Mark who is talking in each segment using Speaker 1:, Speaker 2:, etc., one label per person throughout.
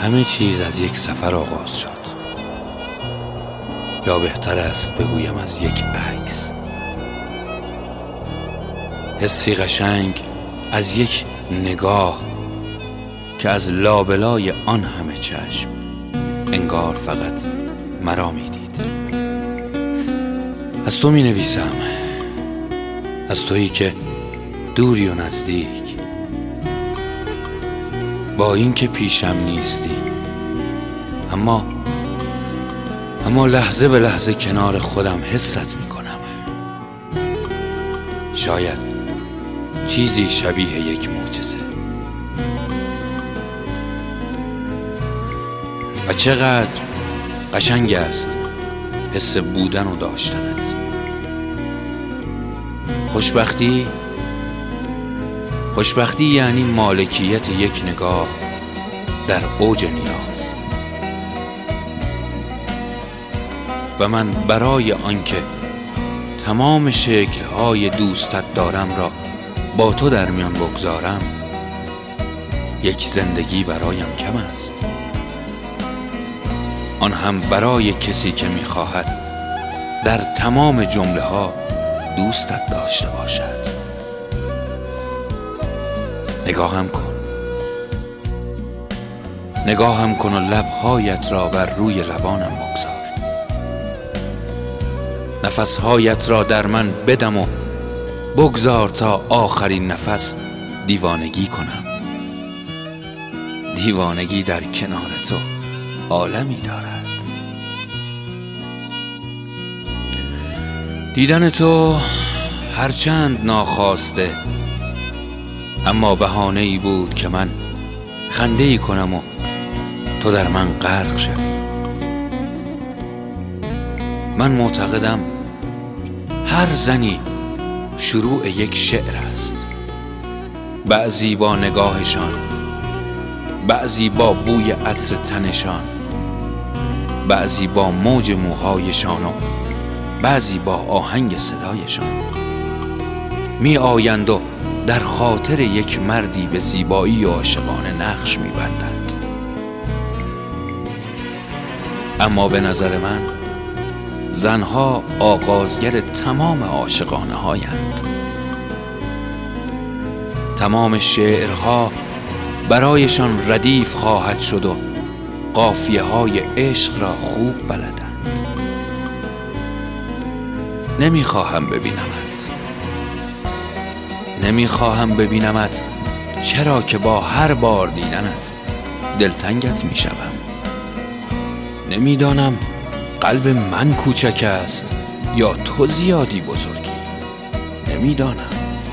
Speaker 1: همه چیز از یک سفر آغاز شد، یا بهتر است بگویم از یک عکس. حسی قشنگ از یک نگاه که از لابلای آن همه چشم انگار فقط مرا می دید. از تو می نویسم، از تویی که دوری و نزدیک، با این که پیشم نیستی، اما لحظه به لحظه کنار خودم حست می کنم. شاید چیزی شبیه یک معجزه. و چقدر قشنگ است حس بودن و داشتنت. خوشبختی یعنی مالکیت یک نگاه در اوج نیاز. و من برای آنکه تمام شکل‌های دوستت دارم را با تو در میان بگذارم، یک زندگی برایم کم است، آن هم برای کسی که می‌خواهد در تمام جمله‌ها دوستت داشته باشد. نگاهم کن و لب‌هایت را بر روی لبانم بگذار. نفس‌هایت را در من بدم و بگذار تا آخرین نفس دیوانگی کنم. دیوانگی در کنار تو عالمی دارد. دیدن تو هرچند ناخواسته، اما بهانه‌ای بود که من خنده‌ای کنم و تو در من غرق شوی. من معتقدم هر زنی شروع یک شعر است، بعضی با نگاهشان، بعضی با بوی عطر تنشان، بعضی با موج موهایشان و بعضی با آهنگ صدایشان می آیند و در خاطر یک مردی به زیبایی و عاشقانه نقش می بندند. اما به نظر من زنها آغازگر تمام عاشقانه هایند. تمام شعرها برایشان ردیف خواهد شد و قافیه های عشق را خوب بلدند. نمیخواهم ببینمت، چرا که با هر بار دیدنت دلتنگت میشوم. نمیدانم قلب من کوچک است یا تو زیادی بزرگی. نمیدانم.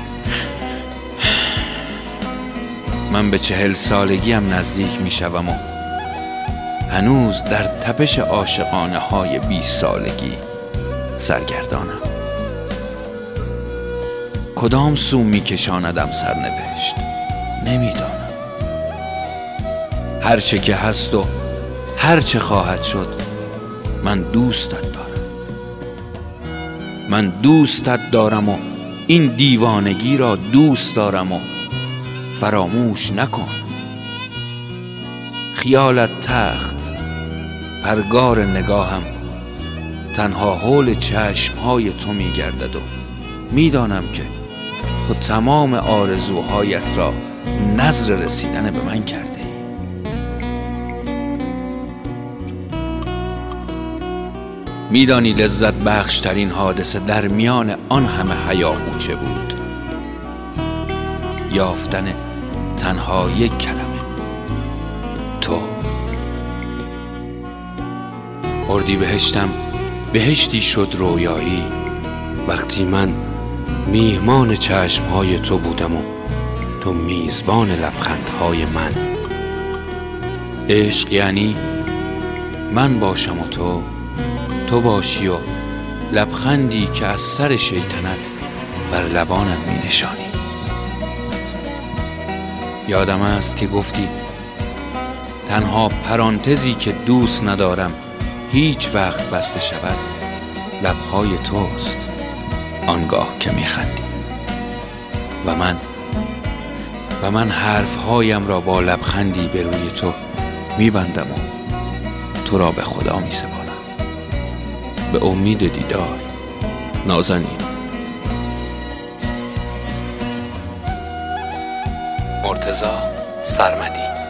Speaker 1: من به 40 سالگیم نزدیک میشوم و هنوز در تپش عاشقانه های 20 سالگی سرگردانم. کدام سو میکشاندم سرنوشت نمیدانم. هرچه که هست و هرچه خواهد شد، من دوستت دارم و این دیوانگی را دوست دارم و فراموش نکن. خیالت تخت، پرگار نگاهم تنها حول چشمهای تو میگردد و میدانم که تو تمام آرزوهایت را نذر رسیدن به من کرده ای. میدانی لذت بخشترین حادثه در میان آن همه هیاهو چه بود؟ یافتن تنها یک کلمه: تو. اردیبهشتم بهشتی شد رویایی وقتی من میهمان چشمهای تو بودم و تو میزبان لبخندهای من. عشق یعنی من باشم و تو باشی و لبخندی که از سر شیطنت بر لبانم می نشانی. یادم است که گفتی تنها پرانتزی که دوست ندارم هیچ وقت بسته شود لبهای توست آنگاه که می خندی. و من حرفهایم را با لبخندی به روی تو میبندم و تو را به خدا میسپارم. به امید دیدار، نازنین. مرتضی سرمدی.